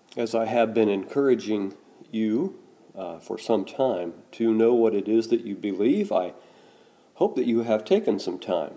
As I have been encouraging you for some time to know what it is that you believe, I hope that you have taken some time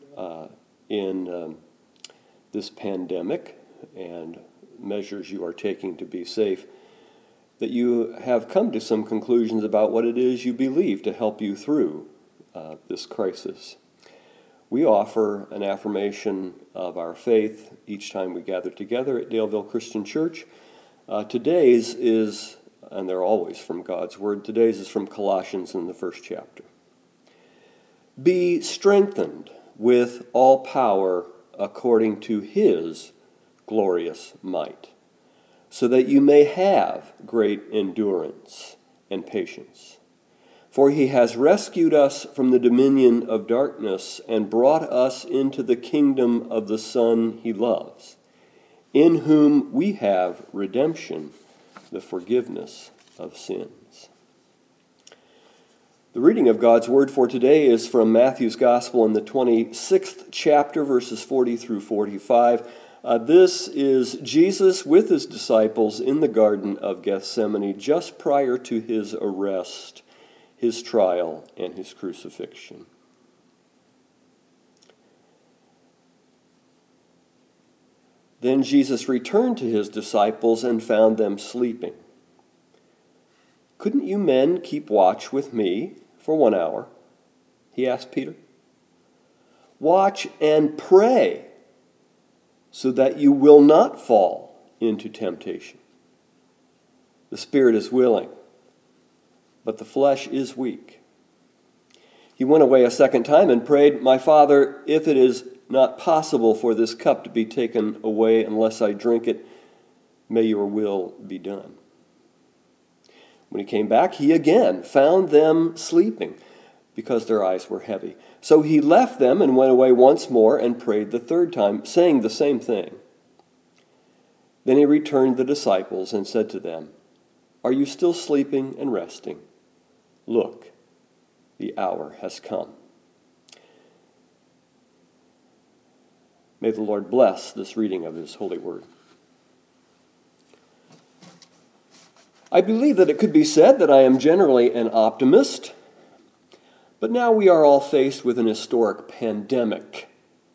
in this pandemic and measures you are taking to be safe, that you have come to some conclusions about what it is you believe to help you through this crisis. We offer an affirmation of our faith each time we gather together at Daleville Christian Church. Today's is, and they're always from God's Word, today's is from Colossians in the first chapter. Be strengthened with all power according to His glorious might, so that you may have great endurance and patience. For He has rescued us from the dominion of darkness and brought us into the kingdom of the Son He loves, in whom we have redemption, the forgiveness of sins. The reading of God's Word for today is from Matthew's Gospel in the 26th chapter, verses 40 through 45. This is Jesus with His disciples in the Garden of Gethsemane just prior to His arrest, His trial, and His crucifixion. Then Jesus returned to His disciples and found them sleeping. "Couldn't you men keep watch with me for 1 hour?" He asked Peter. "Watch and pray so that you will not fall into temptation. The spirit is willing, but the flesh is weak." He went away a second time and prayed, "My Father, if it is not possible for this cup to be taken away unless I drink it, may your will be done." When he came back, he again found them sleeping because their eyes were heavy. So he left them and went away once more and prayed the third time, saying the same thing. Then he returned to the disciples and said to them, "Are you still sleeping and resting? Look, the hour has come." May the Lord bless this reading of His holy word. I believe that it could be said that I am generally an optimist, but now we are all faced with an historic pandemic.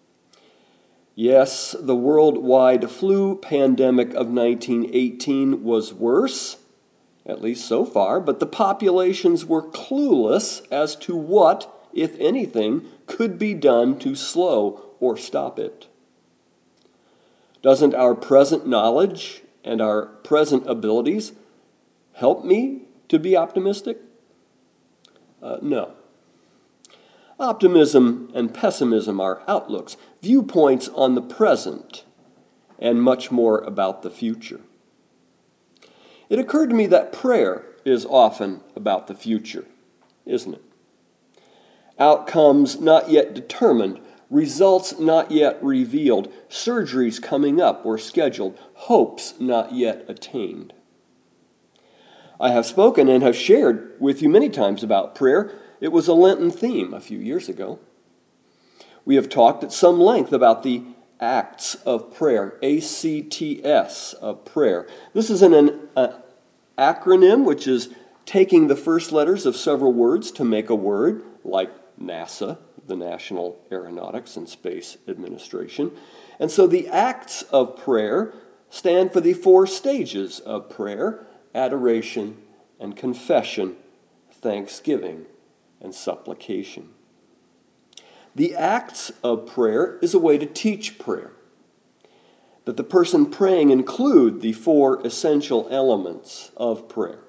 Yes, the worldwide flu pandemic of 1918 was worse, at least so far, but the populations were clueless as to what, if anything, could be done to slow or stop it. Doesn't our present knowledge and our present abilities help me to be optimistic? No. Optimism and pessimism are outlooks, viewpoints on the present, and much more about the future. It occurred to me that prayer is often about the future, isn't it? Outcomes not yet determined, results not yet revealed, surgeries coming up or scheduled, hopes not yet attained. I have spoken and have shared with you many times about prayer. It was a Lenten theme a few years ago. We have talked at some length about the acts of prayer, ACTS of prayer. This is an acronym which is taking the first letters of several words to make a word, like NASA, the National Aeronautics and Space Administration. And so the acts of prayer stand for the 4 stages of prayer: adoration and confession, thanksgiving and supplication. The acts of prayer is a way to teach prayer, that the person praying include the 4 essential elements of prayer.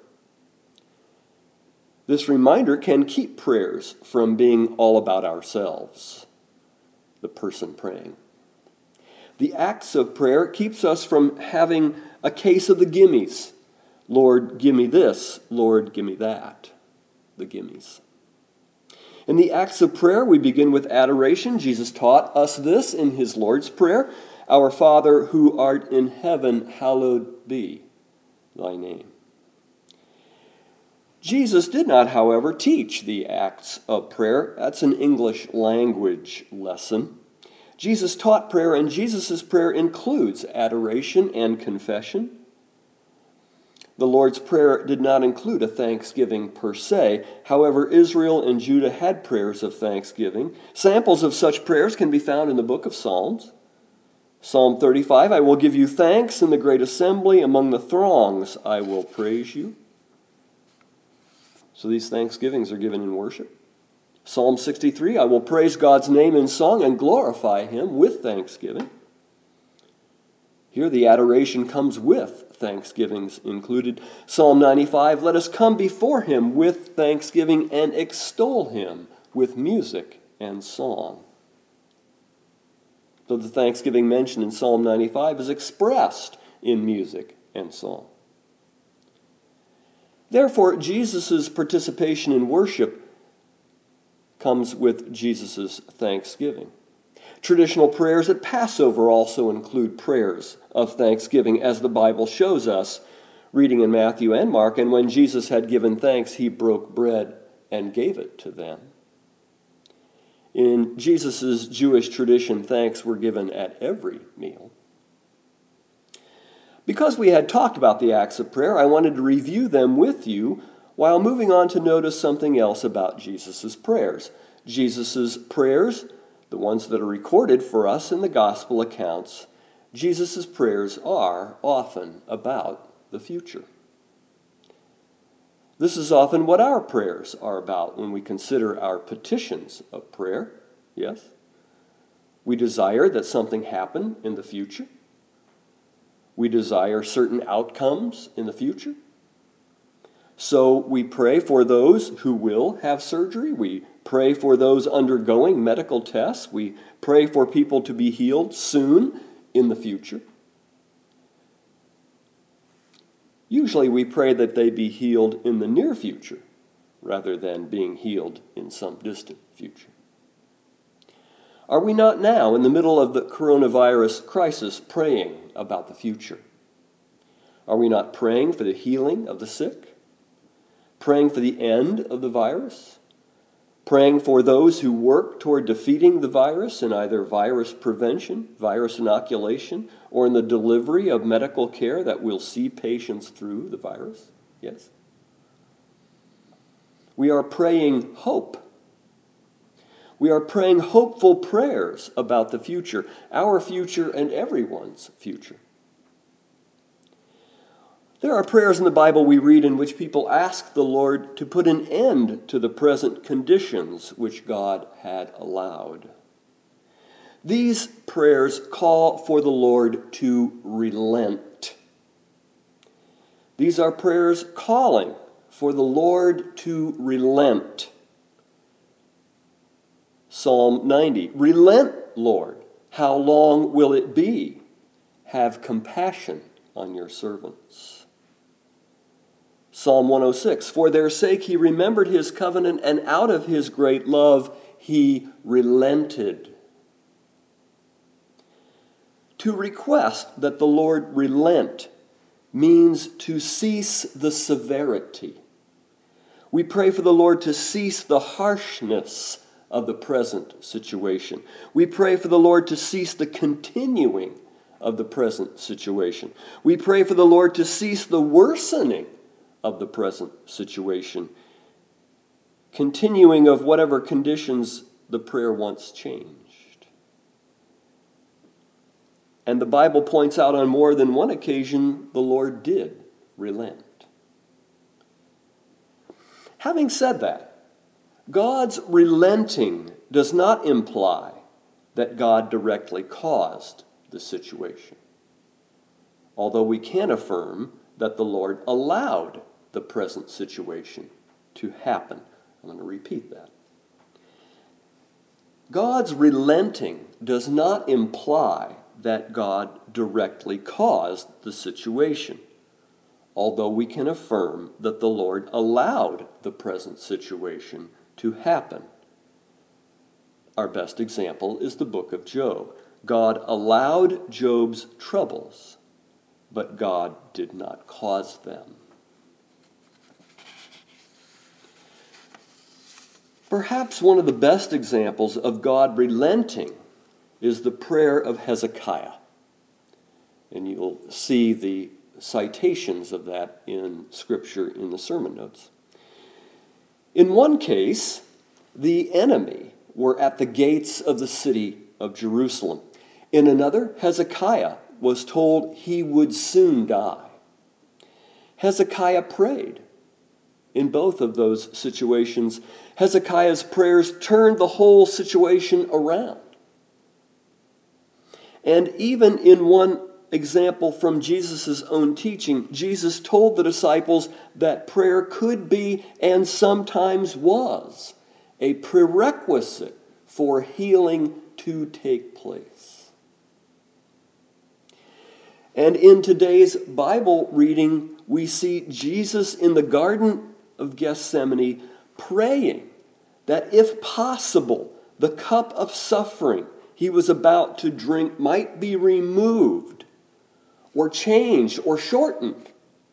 This reminder can keep prayers from being all about ourselves, the person praying. The acts of prayer keeps us from having a case of the gimmies. Lord, give me this. Lord, give me that. The gimmies. In the acts of prayer, we begin with adoration. Jesus taught us this in His Lord's Prayer. Our Father who art in heaven, hallowed be thy name. Jesus did not, however, teach the acts of prayer. That's an English language lesson. Jesus taught prayer, and Jesus' prayer includes adoration and confession. The Lord's Prayer did not include a thanksgiving per se. However, Israel and Judah had prayers of thanksgiving. Samples of such prayers can be found in the book of Psalms. Psalm 35, I will give you thanks in the great assembly. Among the throngs I will praise you. So these thanksgivings are given in worship. Psalm 63, I will praise God's name in song and glorify him with thanksgiving. Here the adoration comes with thanksgivings included. Psalm 95, let us come before him with thanksgiving and extol him with music and song. So the thanksgiving mentioned in Psalm 95 is expressed in music and song. Therefore, Jesus' participation in worship comes with Jesus' thanksgiving. Traditional prayers at Passover also include prayers of thanksgiving, as the Bible shows us, reading in Matthew and Mark. And when Jesus had given thanks, he broke bread and gave it to them. In Jesus' Jewish tradition, thanks were given at every meal. Because we had talked about the acts of prayer, I wanted to review them with you while moving on to notice something else about Jesus' prayers. Jesus' prayers, the ones that are recorded for us in the gospel accounts, Jesus' prayers are often about the future. This is often what our prayers are about when we consider our petitions of prayer. Yes? We desire that something happen in the future. We desire certain outcomes in the future. So we pray for those who will have surgery. We pray for those undergoing medical tests. We pray for people to be healed soon in the future. Usually we pray that they be healed in the near future rather than being healed in some distant future. Are we not now, in the middle of the coronavirus crisis, praying about the future? Are we not praying for the healing of the sick? Praying for the end of the virus? Praying for those who work toward defeating the virus in either virus prevention, virus inoculation, or in the delivery of medical care that will see patients through the virus? Yes. We are praying hope. We are praying hopeful prayers about the future, our future and everyone's future. There are prayers in the Bible we read in which people ask the Lord to put an end to the present conditions which God had allowed. These prayers call for the Lord to relent. These are prayers calling for the Lord to relent. Psalm 90, relent, Lord, how long will it be? Have compassion on your servants. Psalm 106, for their sake he remembered his covenant, and out of his great love he relented. To request that the Lord relent means to cease the severity. We pray for the Lord to cease the harshness of the present situation. We pray for the Lord to cease the continuing of the present situation. We pray for the Lord to cease the worsening of the present situation, continuing of whatever conditions the prayer once changed. And the Bible points out on more than one occasion the Lord did relent. Having said that, God's relenting does not imply that God directly caused the situation, although we can affirm that the Lord allowed the present situation to happen. I'm going to repeat that. God's relenting does not imply that God directly caused the situation, although we can affirm that the Lord allowed the present situation to happen. Our best example is the book of Job. God allowed Job's troubles, but God did not cause them. Perhaps one of the best examples of God relenting is the prayer of Hezekiah. And you'll see the citations of that in Scripture in the sermon notes. In one case, the enemy were at the gates of the city of Jerusalem. In another, Hezekiah was told he would soon die. Hezekiah prayed. In both of those situations, Hezekiah's prayers turned the whole situation around. And even in one example from Jesus' own teaching, Jesus told the disciples that prayer could be, and sometimes was, a prerequisite for healing to take place. And in today's Bible reading, we see Jesus in the Garden of Gethsemane praying that if possible, the cup of suffering he was about to drink might be removed or changed or shortened.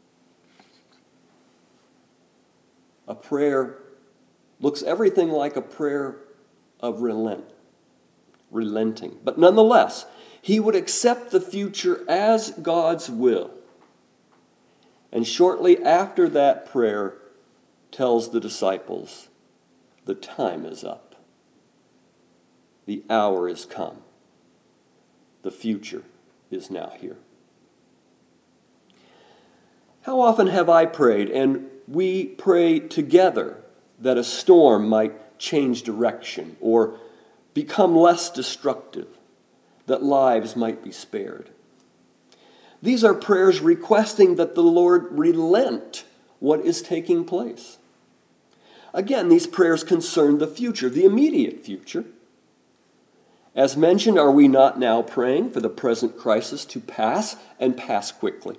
A prayer looks everything like a prayer of relenting. But nonetheless, he would accept the future as God's will. And shortly after that prayer, tells the disciples, the time is up. The hour is come. The future is now here. How often have I prayed, and we pray together, that a storm might change direction or become less destructive, that lives might be spared? These are prayers requesting that the Lord relent what is taking place. Again, these prayers concern the future, the immediate future. As mentioned, are we not now praying for the present crisis to pass and pass quickly?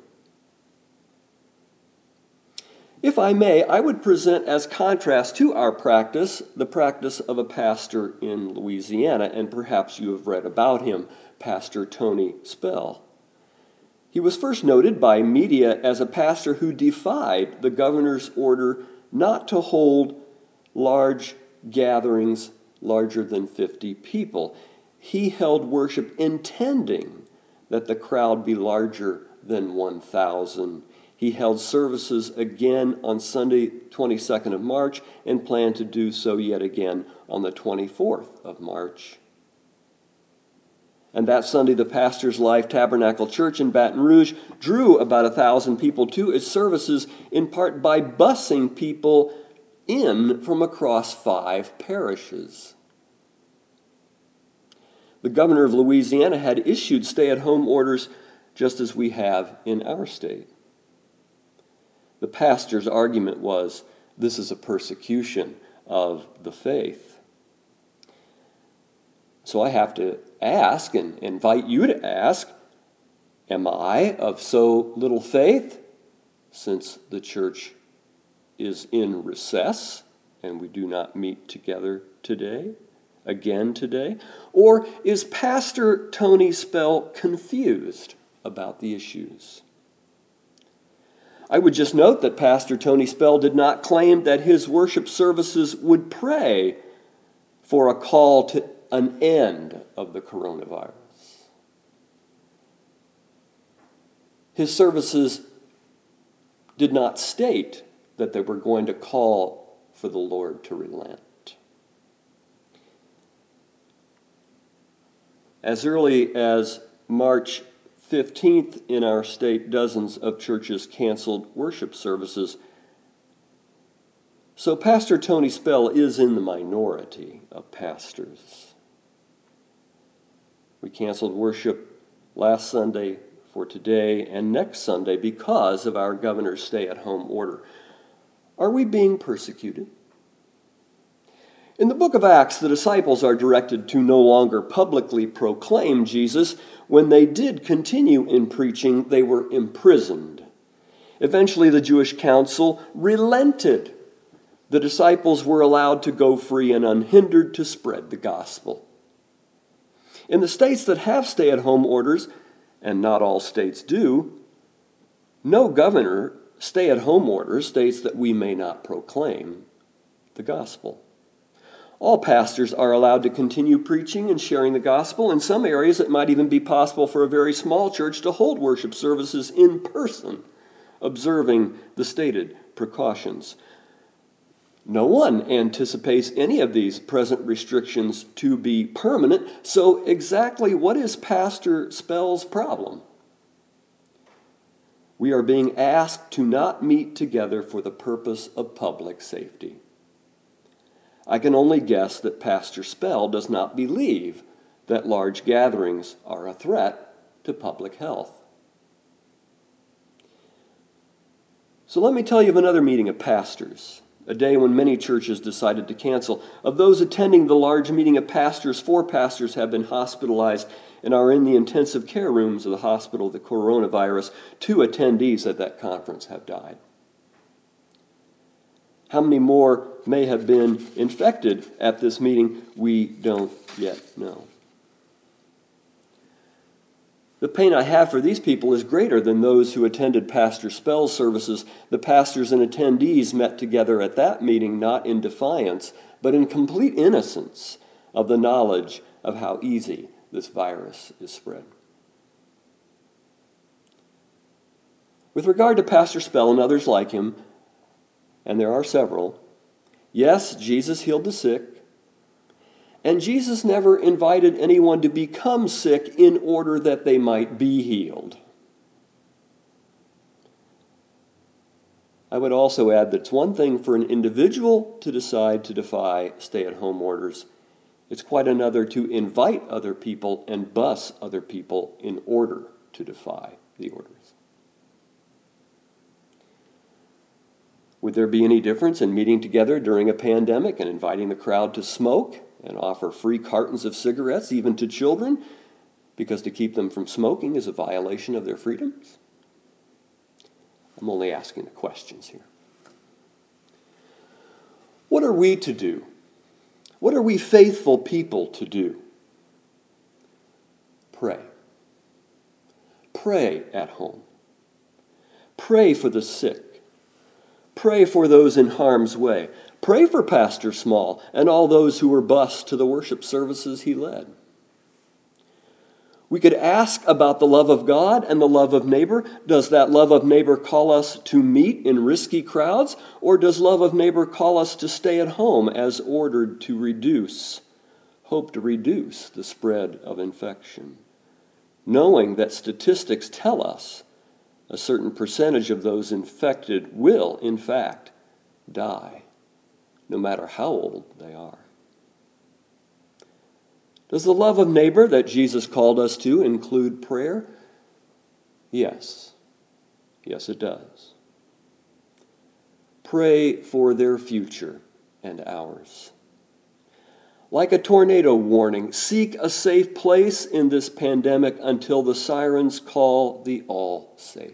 If I may, I would present as contrast to our practice, the practice of a pastor in Louisiana, and perhaps you have read about him, Pastor Tony Spell. He was first noted by media as a pastor who defied the governor's order not to hold large gatherings larger than 50 people. He held worship intending that the crowd be larger than 1,000. He held services again on Sunday, 22nd of March, and planned to do so yet again on the 24th of March. And that Sunday, the Pastor's Life Tabernacle Church in Baton Rouge drew about 1,000 people to its services, in part by busing people in from across 5 parishes. The governor of Louisiana had issued stay-at-home orders just as we have in our state. The pastor's argument was, this is a persecution of the faith. So I have to ask and invite you to ask, am I of so little faith, since the church is in recess and we do not meet together again today? Or is Pastor Tony Spell confused about the issues? I would just note that Pastor Tony Spell did not claim that his worship services would pray for a call to an end of the coronavirus. His services did not state that they were going to call for the Lord to relent. As early as March 15th in our state, dozens of churches canceled worship services. So Pastor Tony Spell is in the minority of pastors. We canceled worship last Sunday for today and next Sunday because of our governor's stay-at-home order. Are we being persecuted? In the book of Acts, the disciples are directed to no longer publicly proclaim Jesus. When they did continue in preaching, they were imprisoned. Eventually, the Jewish council relented. The disciples were allowed to go free and unhindered to spread the gospel. In the states that have stay-at-home orders, and not all states do, no governor stay-at-home order states that we may not proclaim the gospel. All pastors are allowed to continue preaching and sharing the gospel. In some areas, it might even be possible for a very small church to hold worship services in person, observing the stated precautions. No one anticipates any of these present restrictions to be permanent, so exactly what is Pastor Spell's problem? We are being asked to not meet together for the purpose of public safety. I can only guess that Pastor Spell does not believe that large gatherings are a threat to public health. So let me tell you of another meeting of pastors, a day when many churches decided to cancel. Of those attending the large meeting of pastors, 4 pastors have been hospitalized and are in the intensive care rooms of the hospital with the coronavirus. 2 attendees at that conference have died. How many more may have been infected at this meeting, we don't yet know. The pain I have for these people is greater than those who attended Pastor Spell's services. The pastors and attendees met together at that meeting not in defiance, but in complete innocence of the knowledge of how easy this virus is spread. With regard to Pastor Spell and others like him, and there are several, yes, Jesus healed the sick, and Jesus never invited anyone to become sick in order that they might be healed. I would also add that it's one thing for an individual to decide to defy stay-at-home orders. It's quite another to invite other people and bus other people in order to defy the orders. Would there be any difference in meeting together during a pandemic and inviting the crowd to smoke and offer free cartons of cigarettes even to children, because to keep them from smoking is a violation of their freedoms? I'm only asking the questions here. What are we to do? What are we faithful people to do? Pray. Pray at home. Pray for the sick. Pray for those in harm's way. Pray for Pastor Small and all those who were bused to the worship services he led. We could ask about the love of God and the love of neighbor. Does that love of neighbor call us to meet in risky crowds, or does love of neighbor call us to stay at home as ordered to hope to reduce the spread of infection, knowing that statistics tell us a certain percentage of those infected will, in fact, die, no matter how old they are? Does the love of neighbor that Jesus called us to include prayer? Yes. Yes, it does. Pray for their future and ours. Like a tornado warning, seek a safe place in this pandemic until the sirens call the all safe.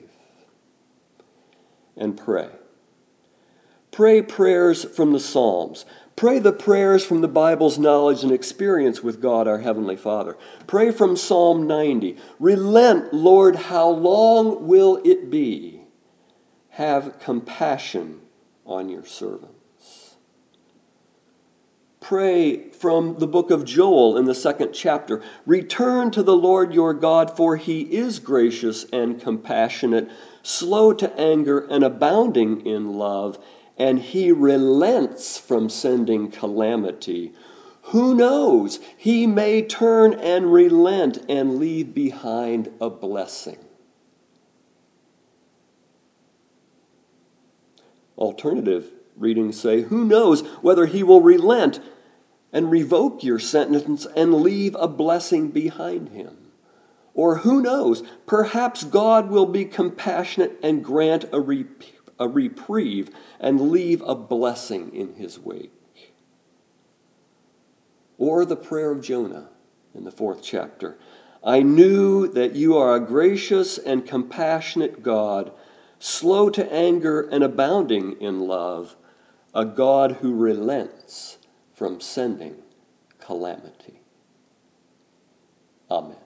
And pray. Pray prayers from the Psalms. Pray the prayers from the Bible's knowledge and experience with God, our Heavenly Father. Pray from Psalm 90. Relent, Lord, how long will it be? Have compassion on your servants. Pray from the book of Joel in the 2nd chapter. Return to the Lord your God, for he is gracious and compassionate, slow to anger and abounding in love, and he relents from sending calamity. Who knows? He may turn and relent and leave behind a blessing. Alternative readings say, who knows whether he will relent and revoke your sentence and leave a blessing behind him. Or who knows, perhaps God will be compassionate and grant a reprieve and leave a blessing in his wake. Or the prayer of Jonah in the 4th chapter. I knew that you are a gracious and compassionate God, slow to anger and abounding in love, a God who relents from sending calamity. Amen.